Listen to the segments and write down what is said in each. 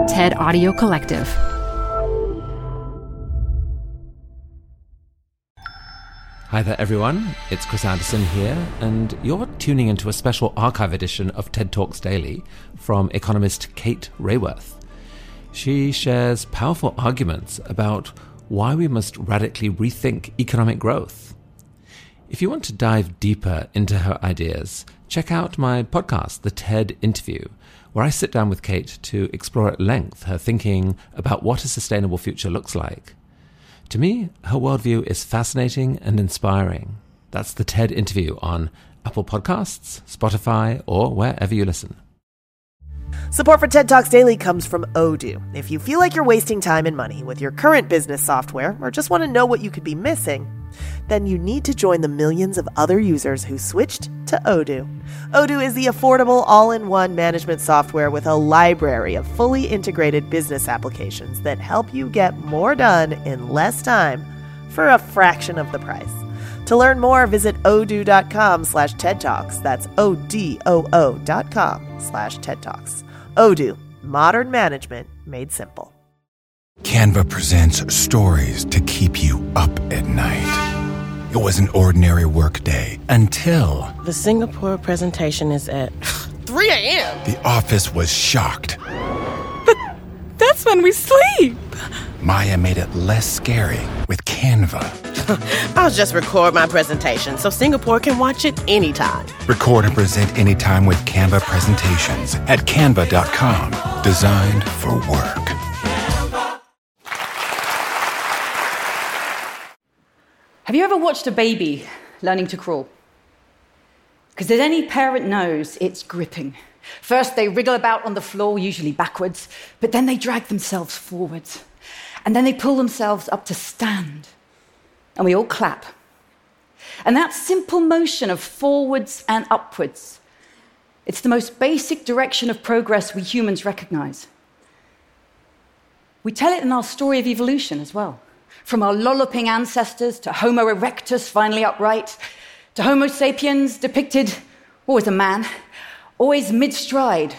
TED Audio Collective. Hi there, everyone. It's Chris Anderson here, and you're tuning into a special archive edition of TED Talks Daily from economist Kate Raworth. She shares powerful arguments about why we must radically rethink economic growth. If you want to dive deeper into her ideas, check out my podcast, The TED Interview, where I sit down with Kate to explore at length her thinking about what a sustainable future looks like. To me, her worldview is fascinating and inspiring. That's The TED Interview on Apple Podcasts, Spotify, or wherever you listen. Support for TED Talks Daily comes from Odoo. If you feel like you're wasting time and money with your current business software, or just want to know what you could be missing, then you need to join the millions of other users who switched to Odoo. Odoo is the affordable all-in-one management software with a library of fully integrated business applications that help you get more done in less time for a fraction of the price. To learn more, visit odoo.com/TED Talks. That's ODOO.com/TED Talks. Odoo, modern management made simple. Canva presents stories to keep you up at night. It was an ordinary workday until the Singapore presentation is at 3 a.m. The office was shocked. But that's when we sleep. Maya made it less scary with Canva. I'll just record my presentation so Singapore can watch it anytime. Record and present anytime with Canva presentations at canva.com. Designed for work. Have you ever watched a baby learning to crawl? Because as any parent knows, it's gripping. First, they wriggle about on the floor, usually backwards, but then they drag themselves forwards. And then they pull themselves up to stand. And we all clap. And that simple motion of forwards and upwards, it's the most basic direction of progress we humans recognize. We tell it in our story of evolution as well. From our lolloping ancestors to Homo erectus, finally upright, to Homo sapiens, depicted always a man, always mid-stride.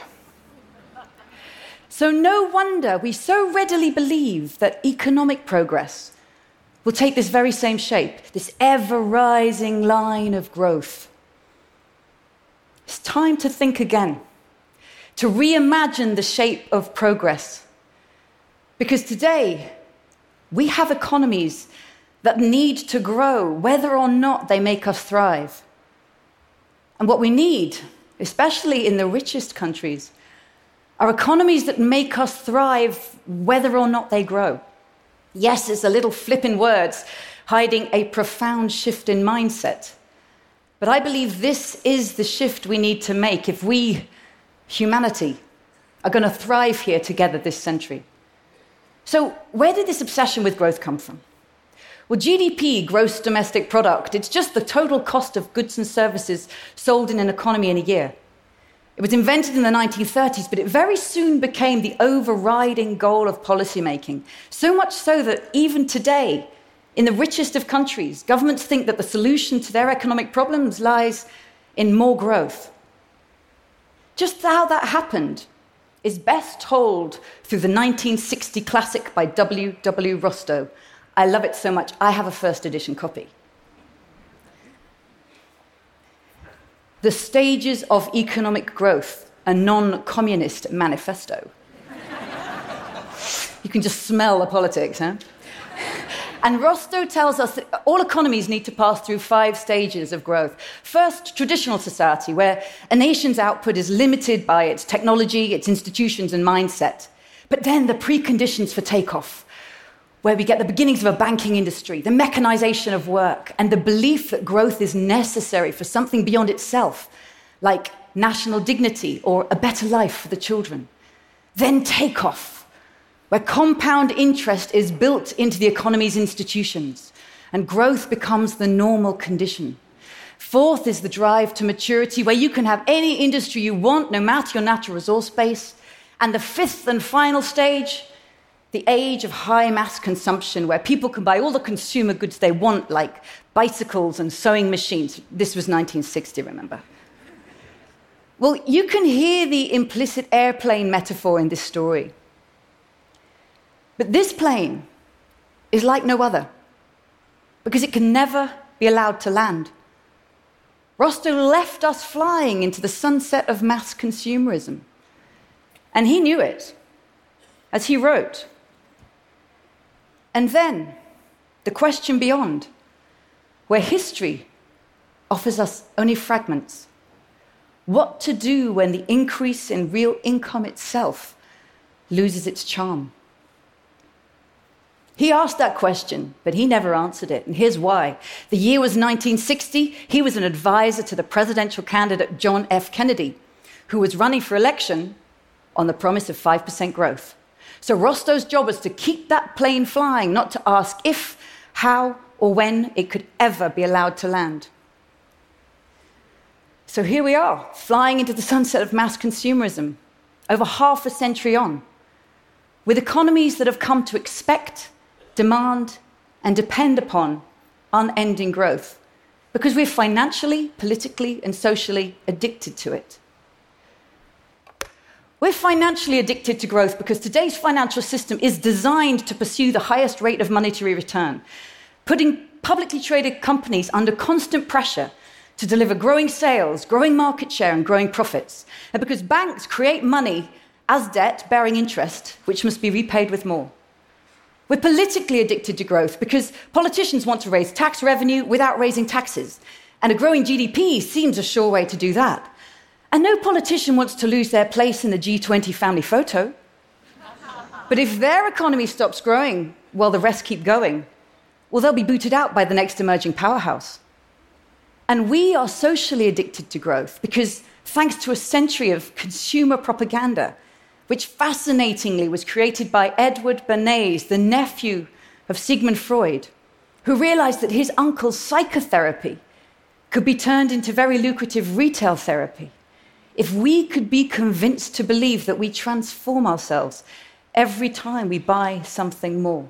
So no wonder we so readily believe that economic progress will take this very same shape, this ever-rising line of growth. It's time to think again, to reimagine the shape of progress. Because today, we have economies that need to grow, whether or not they make us thrive. And what we need, especially in the richest countries, are economies that make us thrive, whether or not they grow. Yes, it's a little flip in words, hiding a profound shift in mindset. But I believe this is the shift we need to make if we, humanity, are going to thrive here together this century. So where did this obsession with growth come from? Well, GDP, gross domestic product, it's just the total cost of goods and services sold in an economy in a year. It was invented in the 1930s, but it very soon became the overriding goal of policymaking. So much so that even today, in the richest of countries, governments think that the solution to their economic problems lies in more growth. Just how that happened is best told through the 1960 classic by W.W. Rostow. I love it so much, I have a first edition copy. The Stages of Economic Growth, a non-communist manifesto. You can just smell the politics, huh? And Rostow tells us that all economies need to pass through 5 stages of growth. First, traditional society, where a nation's output is limited by its technology, its institutions, and mindset. But then the preconditions for takeoff, where we get the beginnings of a banking industry, the mechanization of work, and the belief that growth is necessary for something beyond itself, like national dignity or a better life for the children. Then takeoff, where compound interest is built into the economy's institutions, and growth becomes the normal condition. Fourth is the drive to maturity, where you can have any industry you want, no matter your natural resource base. And the fifth and final stage, the age of high mass consumption, where people can buy all the consumer goods they want, like bicycles and sewing machines. This was 1960, remember? Well, you can hear the implicit airplane metaphor in this story. But this plane is like no other because it can never be allowed to land. Rostow left us flying into the sunset of mass consumerism. And he knew it, as he wrote. And then, the question beyond, where history offers us only fragments. What to do when the increase in real income itself loses its charm? He asked that question, but he never answered it, and here's why. The year was 1960. He was an advisor to the presidential candidate John F. Kennedy, who was running for election on the promise of 5% growth. So Rostow's job was to keep that plane flying, not to ask if, how, or when it could ever be allowed to land. So here we are, flying into the sunset of mass consumerism, over half a century on, with economies that have come to expect, demand, and depend upon unending growth, because we're financially, politically, and socially addicted to it. We're financially addicted to growth because today's financial system is designed to pursue the highest rate of monetary return, putting publicly traded companies under constant pressure to deliver growing sales, growing market share, and growing profits. And because banks create money as debt bearing interest, which must be repaid with more. We're politically addicted to growth because politicians want to raise tax revenue without raising taxes. And a growing GDP seems a sure way to do that. And no politician wants to lose their place in the G20 family photo. But if their economy stops growing while the rest keep going, well, they'll be booted out by the next emerging powerhouse. And we are socially addicted to growth because, thanks to a century of consumer propaganda, which fascinatingly was created by Edward Bernays, the nephew of Sigmund Freud, who realized that his uncle's psychotherapy could be turned into very lucrative retail therapy if we could be convinced to believe that we transform ourselves every time we buy something more.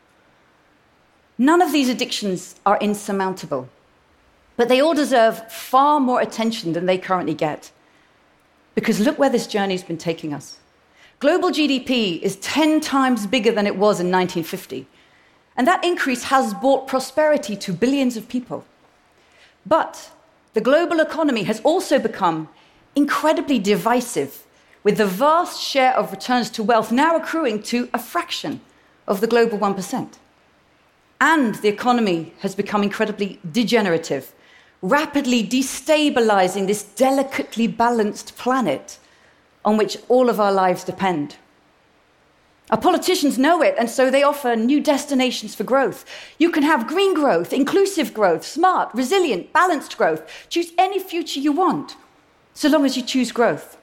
None of these addictions are insurmountable, but they all deserve far more attention than they currently get. Because look where this journey's been taking us. Global GDP is 10 times bigger than it was in 1950. And that increase has brought prosperity to billions of people. But the global economy has also become incredibly divisive, with the vast share of returns to wealth now accruing to a fraction of the global 1%. And the economy has become incredibly degenerative, rapidly destabilizing this delicately balanced planet on which all of our lives depend. Our politicians know it, and so they offer new destinations for growth. You can have green growth, inclusive growth, smart, resilient, balanced growth. Choose any future you want, so long as you choose growth.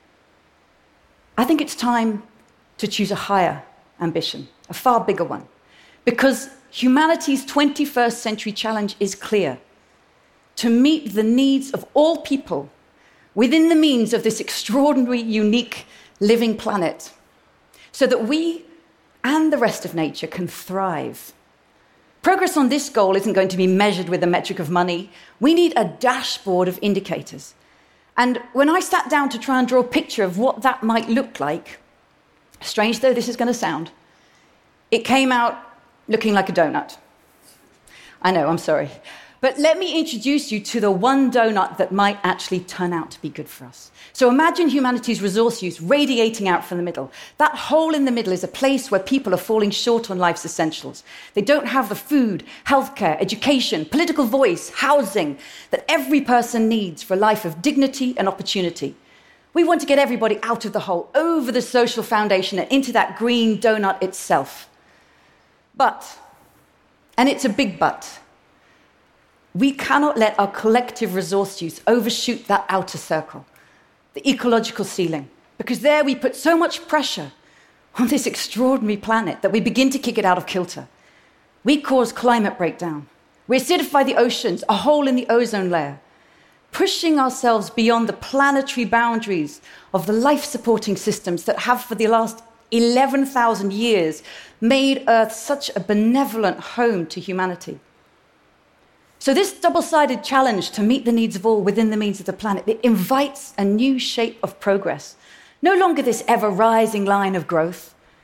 I think it's time to choose a higher ambition, a far bigger one, because humanity's 21st century challenge is clear: to meet the needs of all people within the means of this extraordinary, unique, living planet, so that we and the rest of nature can thrive. Progress on this goal isn't going to be measured with the metric of money. We need a dashboard of indicators. And when I sat down to try and draw a picture of what that might look like, strange though this is going to sound, it came out looking like a donut. I know, I'm sorry. But let me introduce you to the one donut that might actually turn out to be good for us. So imagine humanity's resource use radiating out from the middle. That hole in the middle is a place where people are falling short on life's essentials. They don't have the food, healthcare, education, political voice, housing that every person needs for a life of dignity and opportunity. We want to get everybody out of the hole, over the social foundation and into that green donut itself. But, and it's a big but, we cannot let our collective resource use overshoot that outer circle, the ecological ceiling, because there we put so much pressure on this extraordinary planet that we begin to kick it out of kilter. We cause climate breakdown. We acidify the oceans, a hole in the ozone layer, pushing ourselves beyond the planetary boundaries of the life-supporting systems that have, for the last 11,000 years, made Earth such a benevolent home to humanity. So this double-sided challenge to meet the needs of all within the means of the planet, it invites a new shape of progress. No longer this ever-rising line of growth,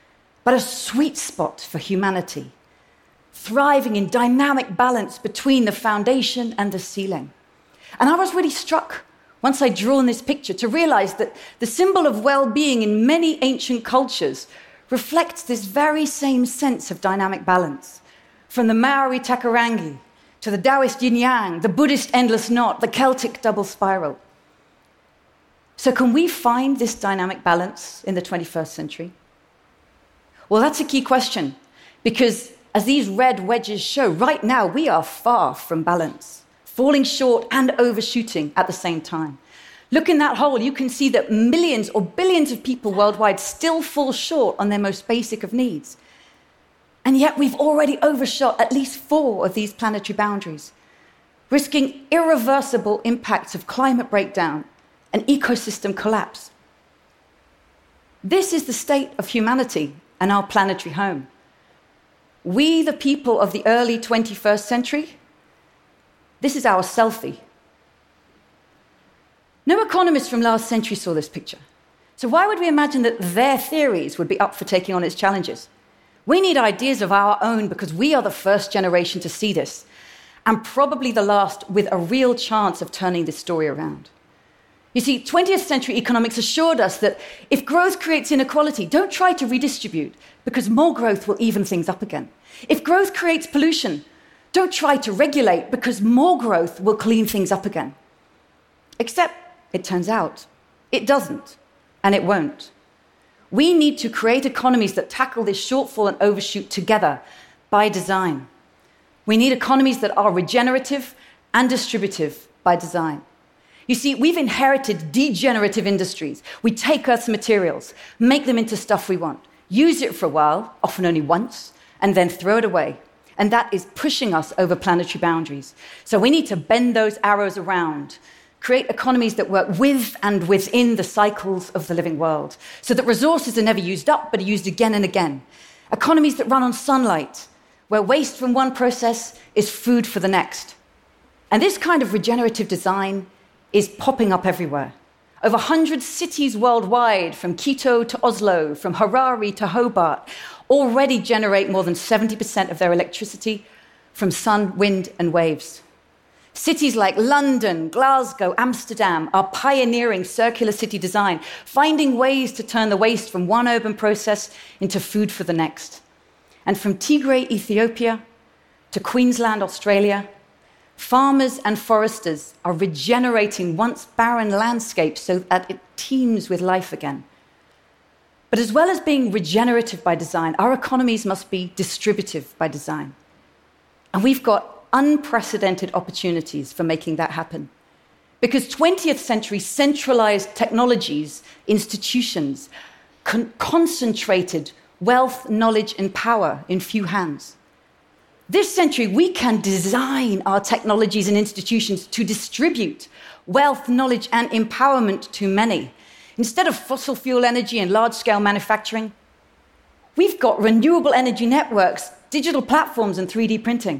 but a sweet spot for humanity, thriving in dynamic balance between the foundation and the ceiling. And I was really struck, once I'd drawn this picture, to realize that the symbol of well-being in many ancient cultures reflects this very same sense of dynamic balance. From the Maori Takarangi, to the Taoist yin-yang, the Buddhist endless knot, the Celtic double spiral. So can we find this dynamic balance in the 21st century? Well, that's a key question, because as these red wedges show, right now we are far from balance, falling short and overshooting at the same time. Look in that hole, you can see that millions or billions of people worldwide still fall short on their most basic of needs. And yet we've already overshot at least 4 of these planetary boundaries, risking irreversible impacts of climate breakdown and ecosystem collapse. This is the state of humanity and our planetary home. We, the people of the early 21st century, this is our selfie. No economist from last century saw this picture. So why would we imagine that their theories would be up for taking on its challenges? We need ideas of our own because we are the first generation to see this, and probably the last with a real chance of turning this story around. You see, 20th century economics assured us that if growth creates inequality, don't try to redistribute, because more growth will even things up again. If growth creates pollution, don't try to regulate, because more growth will clean things up again. Except, it turns out, it doesn't, and it won't. We need to create economies that tackle this shortfall and overshoot together by design. We need economies that are regenerative and distributive by design. You see, we've inherited degenerative industries. We take Earth's materials, make them into stuff we want, use it for a while, often only once, and then throw it away. And that is pushing us over planetary boundaries. So we need to bend those arrows around, create economies that work with and within the cycles of the living world, so that resources are never used up, but are used again and again. Economies that run on sunlight, where waste from one process is food for the next. And this kind of regenerative design is popping up everywhere. Over 100 cities worldwide, from Quito to Oslo, from Harare to Hobart, already generate more than 70% of their electricity from sun, wind, and waves. Cities like London, Glasgow, Amsterdam are pioneering circular city design, finding ways to turn the waste from one urban process into food for the next. And from Tigray, Ethiopia, to Queensland, Australia, farmers and foresters are regenerating once barren landscapes so that it teems with life again. But as well as being regenerative by design, our economies must be distributive by design. And we've got unprecedented opportunities for making that happen. Because 20th century centralized technologies, institutions, concentrated wealth, knowledge, and power in few hands. This century, we can design our technologies and institutions to distribute wealth, knowledge, and empowerment to many. Instead of fossil fuel energy and large-scale manufacturing, we've got renewable energy networks, digital platforms, and 3D printing.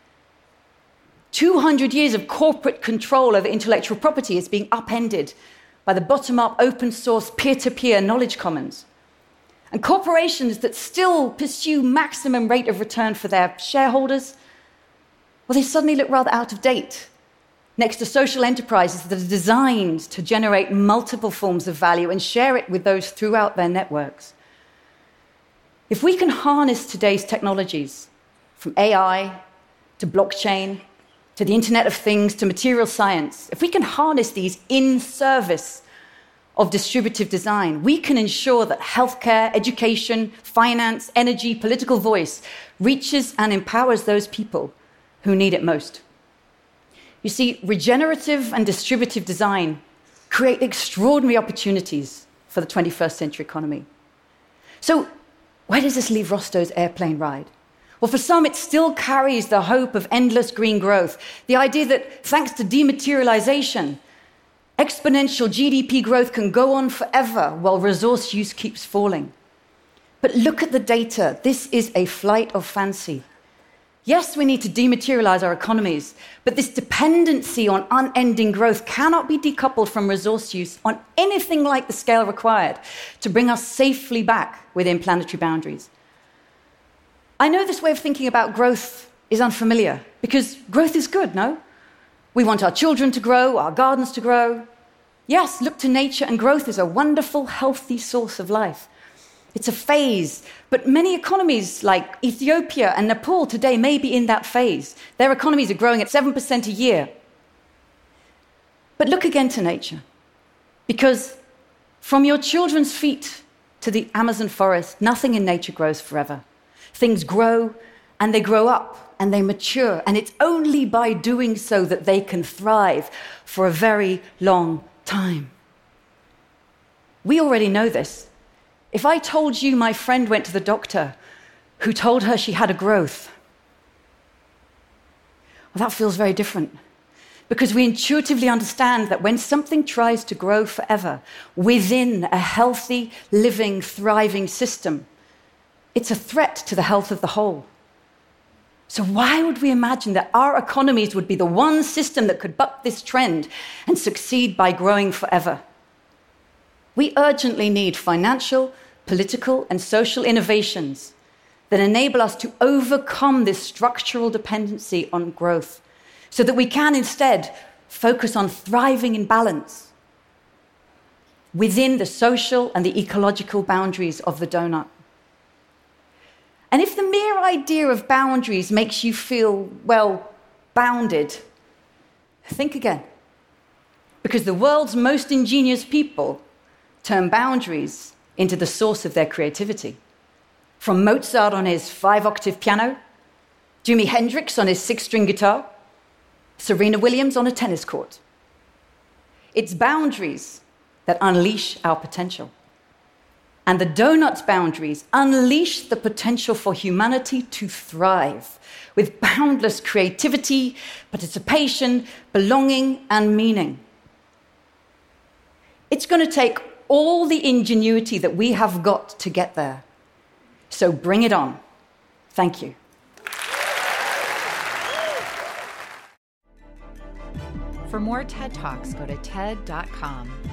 200 years of corporate control over intellectual property is being upended by the bottom-up, open-source, peer-to-peer knowledge commons. And corporations that still pursue maximum rate of return for their shareholders, well, they suddenly look rather out of date next to social enterprises that are designed to generate multiple forms of value and share it with those throughout their networks. If we can harness today's technologies, from AI to blockchain, to the Internet of Things, to material science, if we can harness these in service of distributive design, we can ensure that healthcare, education, finance, energy, political voice reaches and empowers those people who need it most. You see, regenerative and distributive design create extraordinary opportunities for the 21st century economy. So, where does this leave Rostow's airplane ride? Well, for some, it still carries the hope of endless green growth, the idea that thanks to dematerialization, exponential GDP growth can go on forever while resource use keeps falling. But look at the data. This is a flight of fancy. Yes, we need to dematerialize our economies, but this dependency on unending growth cannot be decoupled from resource use on anything like the scale required to bring us safely back within planetary boundaries. I know this way of thinking about growth is unfamiliar, because growth is good, no? We want our children to grow, our gardens to grow. Yes, look to nature, and growth is a wonderful, healthy source of life. It's a phase, but many economies like Ethiopia and Nepal today may be in that phase. Their economies are growing at 7% a year. But look again to nature, because from your children's feet to the Amazon forest, nothing in nature grows forever. Things grow, and they grow up, and they mature, and it's only by doing so that they can thrive for a very long time. We already know this. If I told you my friend went to the doctor who told her she had a growth, well, that feels very different, because we intuitively understand that when something tries to grow forever within a healthy, living, thriving system, it's a threat to the health of the whole. So why would we imagine that our economies would be the one system that could buck this trend and succeed by growing forever? We urgently need financial, political, and social innovations that enable us to overcome this structural dependency on growth, so that we can instead focus on thriving in balance within the social and the ecological boundaries of the donut. And if the mere idea of boundaries makes you feel, well, bounded, think again. Because the world's most ingenious people turn boundaries into the source of their creativity. From Mozart on his 5-octave piano, Jimi Hendrix on his 6-string guitar, Serena Williams on a tennis court. It's boundaries that unleash our potential. And the donut's boundaries unleash the potential for humanity to thrive with boundless creativity, participation, belonging, and meaning. It's going to take all the ingenuity that we have got to get there. So bring it on. Thank you. For more TED Talks, go to TED.com.